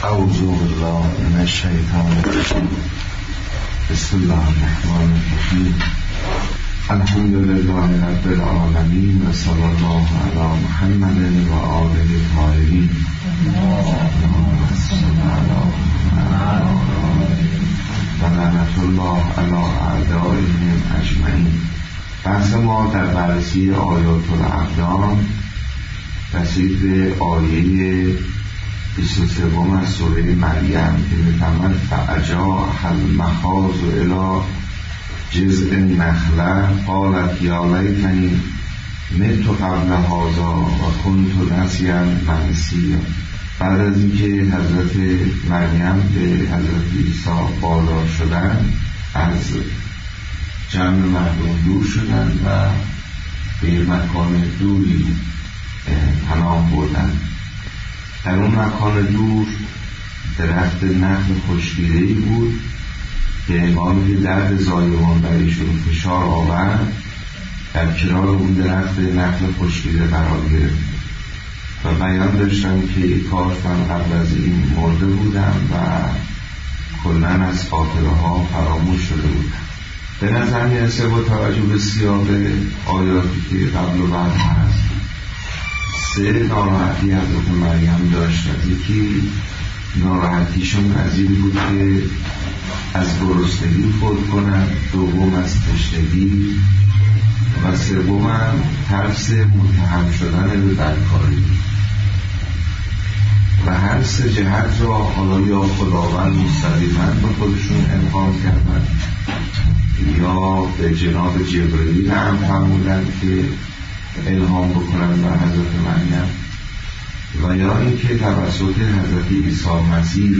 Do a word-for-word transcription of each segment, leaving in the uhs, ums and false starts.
اعوذ بالله من الشیطان الرجیم. بسم الله الرحمن الرحیم. الحمد لله رب العالمین و صلی الله علی محمد و آله الطاهرین. و لعنت الله علی اعدائهم اجمعین. بحث ما در بررسی آیات الابدان رسید به آیه بیست و سه از سوره مریم که می‌فرماید فاجاءها المخاض الی جذع النخلة قالت یا لیتنی مت قبل هذا و کنت نسیا منسیا. بعد از اینکه حضرت مریم به حضرت عیسی بالا شدن، از جمع مردم دور شدن و به مکان دوری پناه بردن. در اون مکان دور درخت نخل خشکیده‌ای بود که هنگامی که درد زایمان برایشون فشار آورد، در کنار اون درخت نخل خشکیده قرار گرفت و بیان داشتن که کاش من قبل از این مرده بودم و کلن از خاطره ها فراموش شده بودم. به نظر میرسه با توجه به سیاق آیاتی که قبل و بعد هست، سه ناراحتی حضرت مریم داشتن. یکی ناراحتیشون از این بود که از گرسنگی فوت کنن، دوم از تشنگی و سوم هم ترس متهم شدن به بدکاری. و هر سه جهت را حالا یا خداوند مستقیما به خودشون الهام کردن یا به جناب جبرئیل هم فرمودن که الهام بکنن بر حضرت مریم، و یا اینکه توسط حضرت عیسی مسیح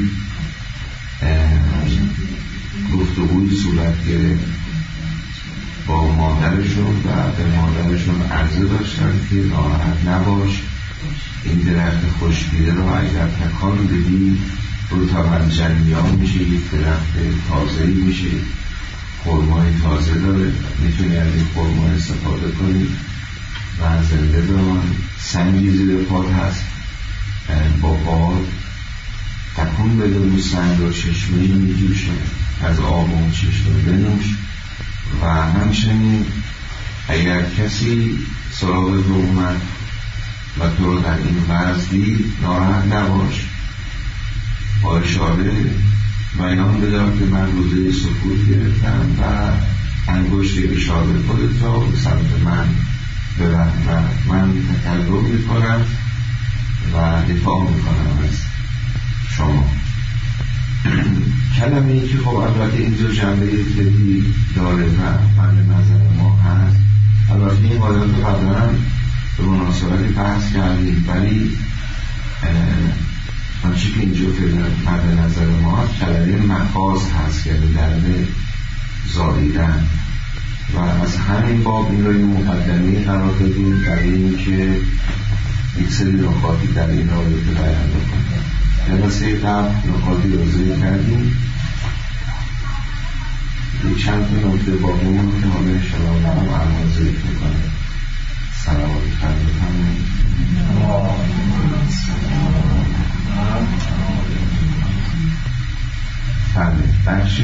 گفتگوی صورت گرفت با مادرشون و به مادرشون عرضه داشتن که ناراحت نباش، این درخت خشکیده رو اگر تکان بدی رو طبعا جنیان میشه، یک درخت تازه‌ای میشه، خرمای تازه داره، میتونی از این خرما استفاده کنی و زنده بمان. سنگی زیر پاد هست، با پاد تکون بده رو سنگ و چشمه‌ای میجوشه، از آب اون چشمه بنوش. و همچنین اگر کسی سراغ تو اومد و تو رو در این وضع دید، ناراحت نباش، با اشاره بیان بدار که من روزه سکوت گرفتم و انگشت اشاره خودت را به سمت من ببر و من تکلم میکنم و دفاع میکنم از شما. کلمه ای که خب البته اینجا جنبه فقهی داره و من نظر ما هست، البته این قاعدات رو قبلا به مناسبتی بحث کردیم، ولی آنچه که اینجا فعلا مد نظر ما کلمه مخاض هست، یعنی درد زاییدن. و از همین باب این رو یه مقدمه قرار دادیم در این که یک سری نکاتی در این آیات بیان بکنیم. جلسه قبل نکاتی رو ذکر کردیم، یک چند تا نکته باقیمون که حالا انشاءالله نرم الان ذکر میکنه. سلامات خدمت همون بخش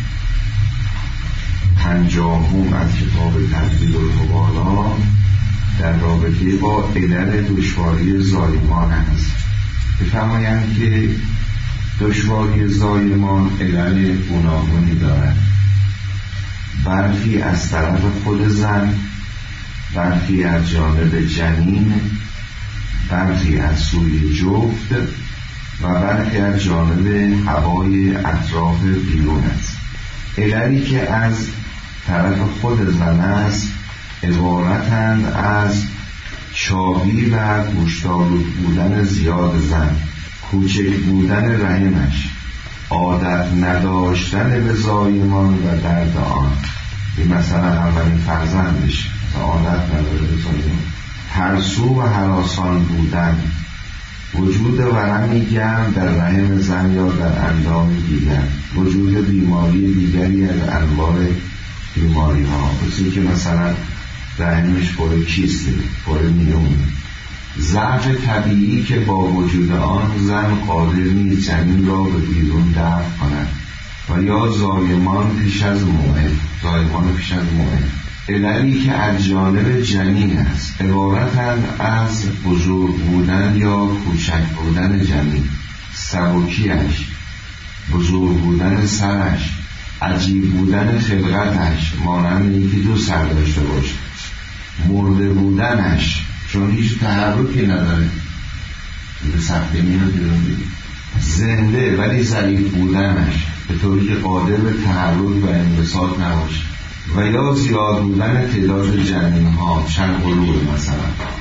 پنجاهم از کتاب تجدید الحوالا در رابطه با علل دشواری زایمان است. بفرمایند که دشواری زایمان علل گوناگونی دارد، برخی از طرف خود زن، برخی از جانب جنین، برخی از سوی جفت و برخی از جانب هوای اطراف بیرون است. عللی که از طرف خود زن است عبارتند از چاقی و گوشتالود بودن زیاد زن، کوچک بودن رحمش، عادت نداشتن به زایمان و درد آن. این مثلا اولین فرزندش عادت نداره به زایمان، ترسو و هراسان بودن، وجود ورمی گرم در رحم زن یا در اندام دیگر، وجود بیماری دیگری از انواع بیماری ها، مثل که مثلا رحمش پر کیسته، پر میون، ضعف طبیعی که با وجود آن زن قادر نیست جنین را به بیرون دفع کند و یا زایمان پیش از موعد زایمان پیش از موعد عللی که از جانب جنین است عبارتند از بزرگ بودن یا کوچک بودن جنین، سبکیش، بزرگ بودن سرش، عجیب بودن خلقتش مانند اینکه دو سر داشته باشه، مرده بودنش چون هیچ تحرکی نداره به سختی میاد بیرون بگیم، زنده ولی ضعیف بودنش به طوری که قادر به تحرک و انبساط نباشه و یا زیاد بودن تعداد جنین ها چند قلوب مثلا.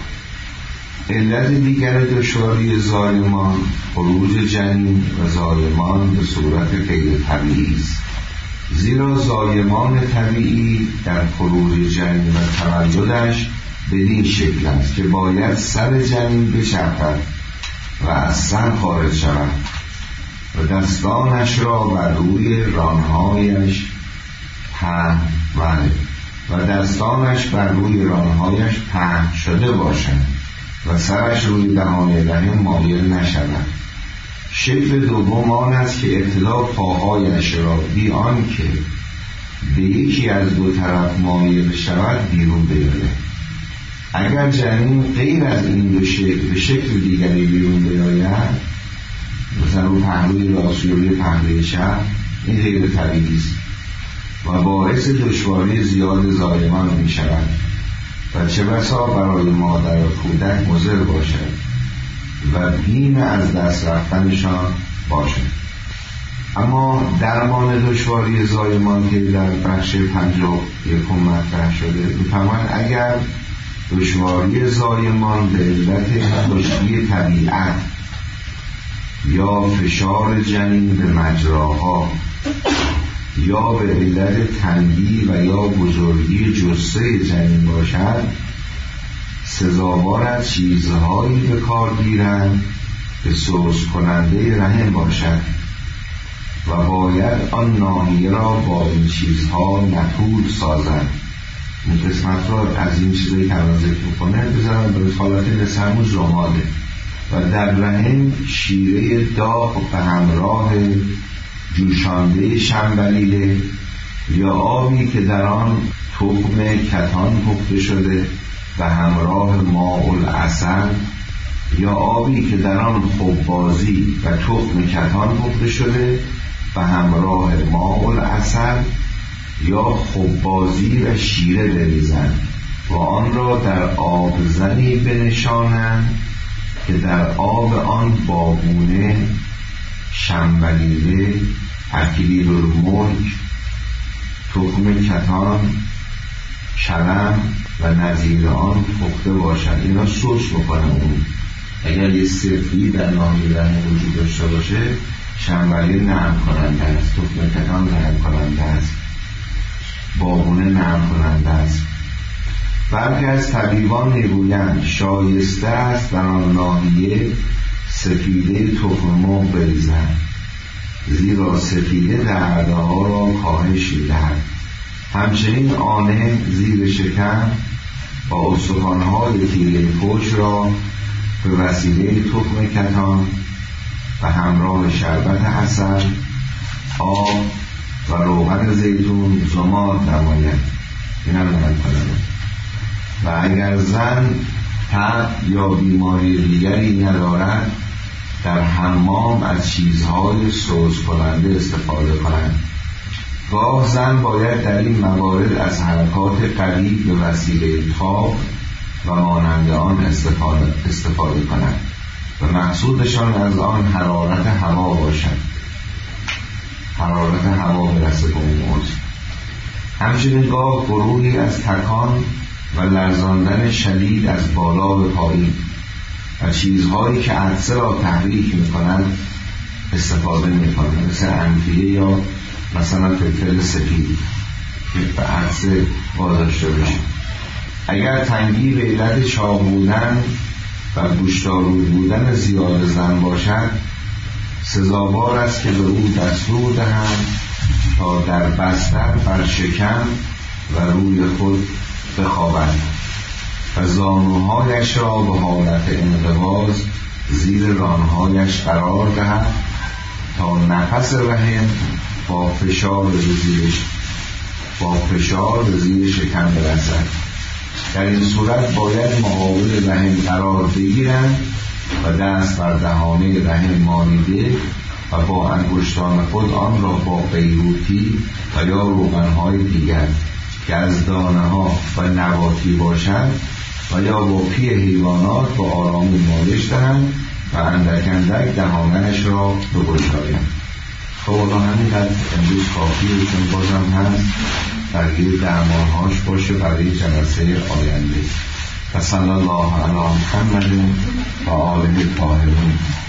علت دیگر دشواری زایمان خروج جنین و زایمان به صورت غیر طبیعی است، زیرا زایمان طبیعی در خروج جنین و تولدش بدین شکل است که باید سر جنین بچرخد و از سن خارج شود و دستانش را بر روی رانهایش پهن و دستانش بر روی رانهایش پهن شده باشند و سرش روی دهان رحم مایل نشود. شکل دوم آن است که ابتدا پاهایش را بی آن که به یکی از دو طرف مایل شود بیرون بیاید. اگر جنین غیر از این دو شکل به شکل دیگری بیرون بیاید، مثلا رو پهلوی راست یا روی پهلوی چپ، این غیر طبیعی است و باعث دشواری زیاد زایمان می شود و چه بسا برای مادر و کودک مضر باشد و بیم از دست رفتنشان باشد. اما درمان دشواری زایمان که در بخش پنجاه یکم مطرح شده می‌فرماید اگر دشواری زایمان به علت خشکی طبیعت یا فشار جنین به مجراها یا به علت تنگی و یا بزرگی جثه جنین باشد، سزاوار از چیزهایی به کار گیرند که سوز کننده رحم باشد و باید آن ناحیه را با این چیزها نتول سازند. این قسمت را از این چیزایی که الان ذکر می‌کنه بذارم به حالت مثل همون زماده و در رحم شیره داغ به همراه جوشانده شنبلیله یا آبی که در آن تخم کتان پخته شده و همراه ماء العسل یا آبی که در آن خبازی و تخم کتان پخته شده و همراه ماء العسل یا خبازی و شیره بریزند و آن را در آب زنی بنشانند که در آب آن بابونه، شنبلیله، اکلیل الملک، تخم کتان، کلم و نظیر آن پخته باشد. اینا سوس بکنن. اون اگر یه سفری در ناحیه رحم وجود داشته باشه، شنبلیله نرم کننده است، تخم کتان نرم کننده است، بابونه نرم کننده است. برخی از طبیبان میگویند شایسته است در آن ناحیه سفیده تخم مرغ بریزند، زیرا سفیده درده ها را کاهش می‌دهد. همچنین آنه زیر شکم با استخوان‌های تیره پشت را به وسیله تخم کتان و همراه شربت عسل، آب و روغن زیتون زماد نماید. این هم نمید کنند. و اگر زن تب یا بیماری دیگری ندارد، در حمام از چیزهای سوز کننده استفاده کنند. گاه زن باید در این موارد از حرکات قوی به وسیله تاب و مانند آن استفاده, استفاده کنند و مقصودشان از آن حرارت هوا باشد. حرارت هوا برسه به اون موضوع. همچنین گاه گروهی از تکان و لرزاندن شدید از بالا به پایین و چیزهایی که عطسه را تحریک می‌کنند استفاده می‌کنند، مثل انفیه یا مثلا فلفل سفید که به عطسه واداشته بشه. اگر تنگی به علت چاق بودن و گوشت‌آلود بودن زیاد زن باشد، سزاوار است که به او دستور دهند تا در بستر بر شکم و روی خود بخوابد و زانوهایش را به حالت انقباض زیر رانهایش قرار دهد تا نفس رحم با فشار به زیر با فشار به زیر شکم برسد. در این صورت باید مقابل رحم قرار بگیرند و دست بر دهانه رحم مالیده و با انگشتان خود آن را با بیروتی و یا روغنهای دیگر که از دانه ها و نباتی باشند و یا با پی حیوانات با آرامی مالش دهند و اندک اندک دهانش را بگشایند. خب اونا همینقدر امروز کافیه، چون بازم هست بقیه درمانهاش باشه برای جلسه آینده. و صلی الله علی محمد و آله الطاهرین.